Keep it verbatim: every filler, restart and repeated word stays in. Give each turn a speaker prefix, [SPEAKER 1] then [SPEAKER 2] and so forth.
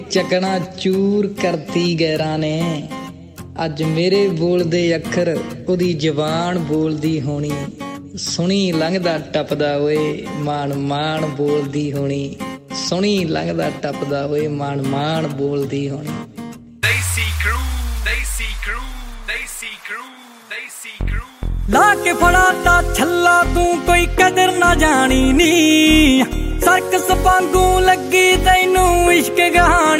[SPEAKER 1] चकना चूर करती गैरां ने अज मेरे बोलदे अखर ओदी जबान बोलदी होनी सुनी लंघदा टपदा ओए मान मान बोलदी होनी सुनी लंघदा टपदा ओए मान मान बोलदी होनी।
[SPEAKER 2] देसी क्रू देसी क्रू देसी क्रू देसी क्रू
[SPEAKER 3] ला के फड़ाता छल्ला तू कोई कदर ना जानी नी सर्कस वांगू लगी तैनू इश्क कहानी।